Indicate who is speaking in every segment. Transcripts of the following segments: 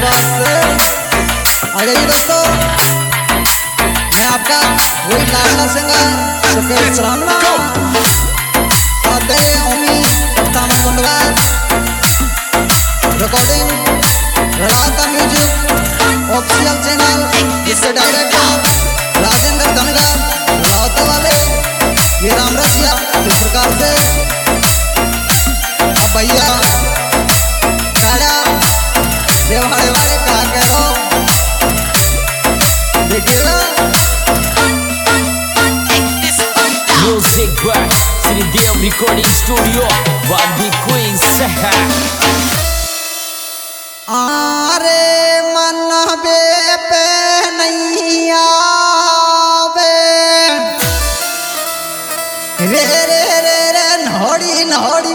Speaker 1: धनबाद से। आ जाइए दोस्तों, मैं आपका वही लाडला सिंगर सुकेश राणा, साथ दे ओमी सत्तावन Gundwas, recording Ralata music official channel, जिसके डायरेक्टर राजेंद्र धनगर रलाता वाले ये राम रसिया। इस प्रकार से अब भैया काड़ा देवाड़े वाले कहा कह रहा देखिएगा।
Speaker 2: Music by Shridev recording studio वाडी क्वींस।
Speaker 1: आरे मन बे पे नहीं आवे रे रे रे रे नोड़ी नोड़ी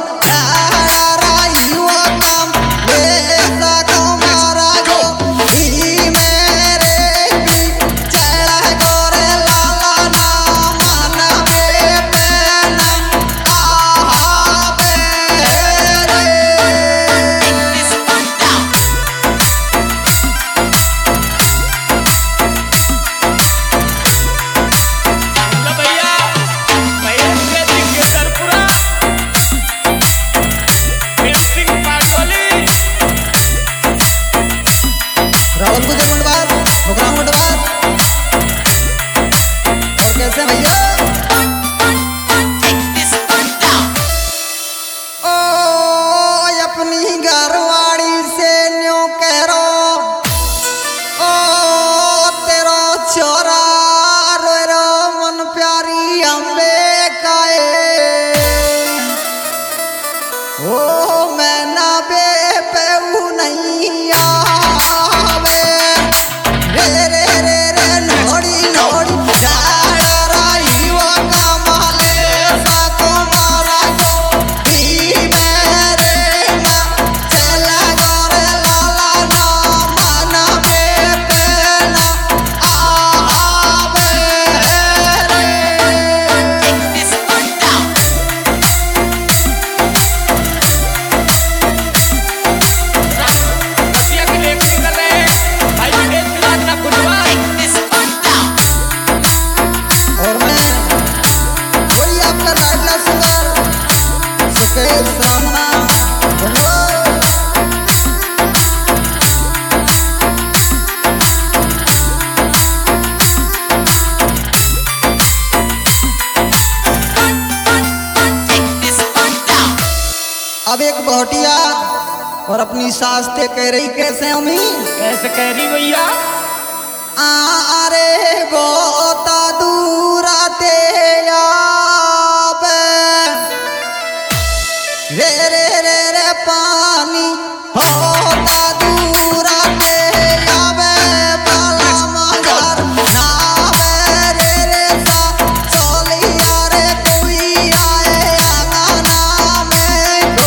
Speaker 1: अब एक बहुटिया और अपनी सास ते कह रही कैसे अम्मी
Speaker 2: कैसे कह रही भैया?
Speaker 1: आरे गोता दूरा ते आवे रे रे रे रे पानी होता दूरा ते आवे बाला मगर नावे रे रे सा सोलिया रे कोई आए आंगना में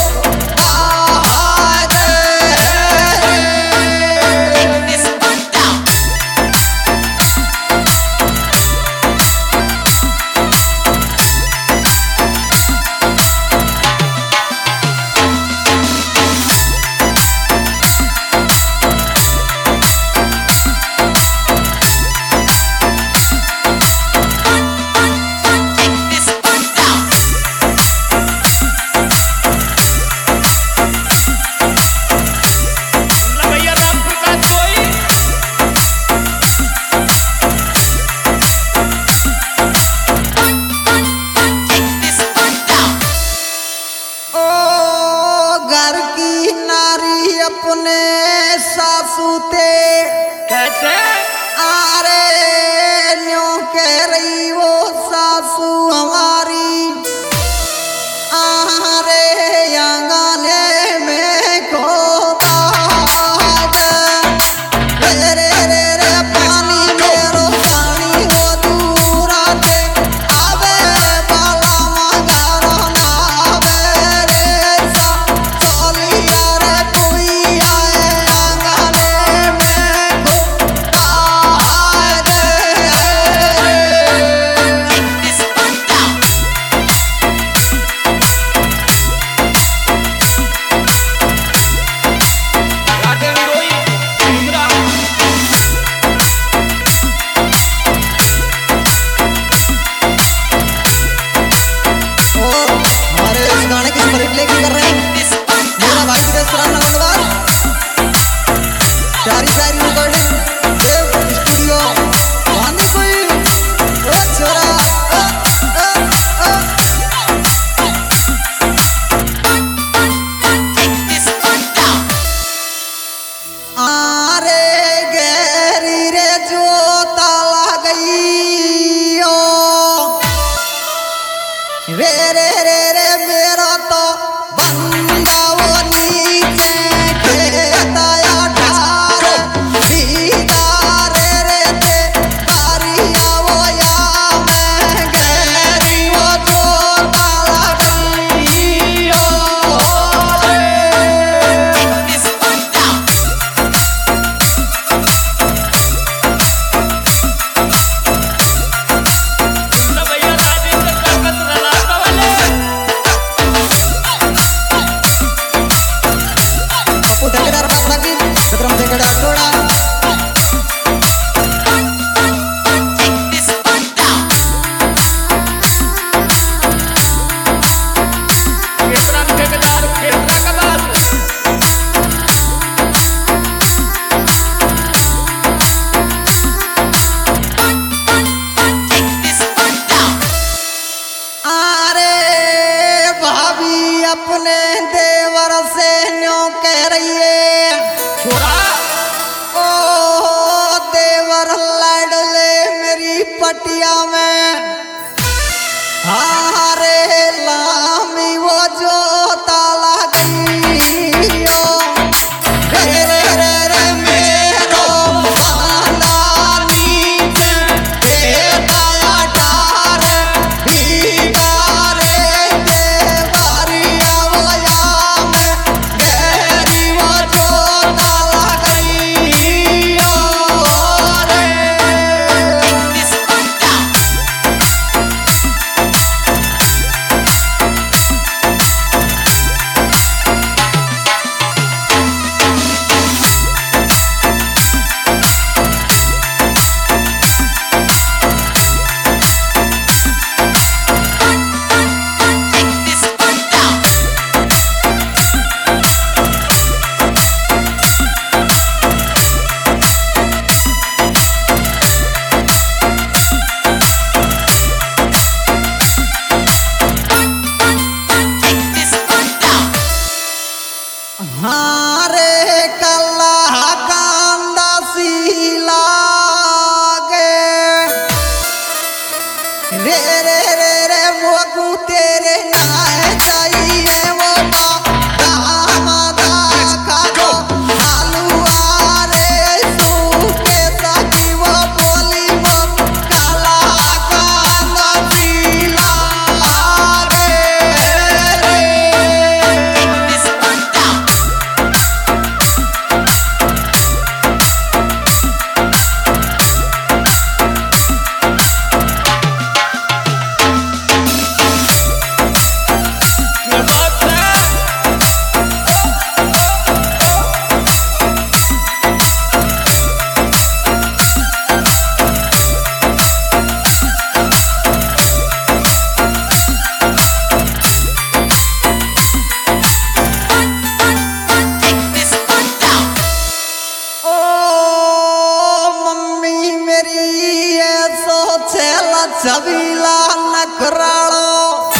Speaker 1: अपने सासू ते
Speaker 2: कैसे?
Speaker 1: आरे न्यों कह रही वो सासू हमारी आरे आंगने में खोता रे रे रे रे पानी मेरो पानी वो दूरा ते आवे बाला मगारो ना आवे रे सा चलिया रे कोई आए आंगने में ओ देवर लाडले मेरी पटिया में हारे लामी वो जो ताला गई ओ रे रे रे रे मेरो बाला नीचे देता डार भीगारे देवरिया वया में गहरी वो जो ताला गई ओ रे हारे कल्ला कांदा सीला गे रे रे रे रे मोगू तेरे नाय चाहिए वो दामादा खाजो आलूआ रे सूखे ताकि वो बोली वो कल्ला कांदा सीला गे रे छबीला नखराड़ो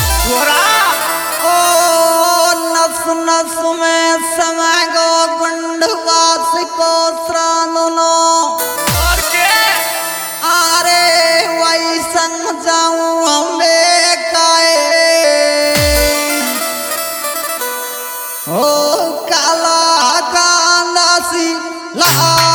Speaker 1: ओ नस नस में समय गो गुंडवास को श्रानुनो और के आरे वही संग जाऊं हमें काए ओ काला कांदासी ला